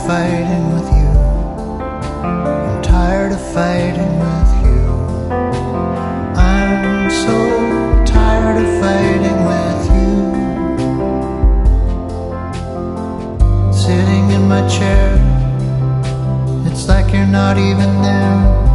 fighting with you. I'm tired of fighting with you. I'm so tired of fighting with you. Sitting in my chair, it's like you're not even there.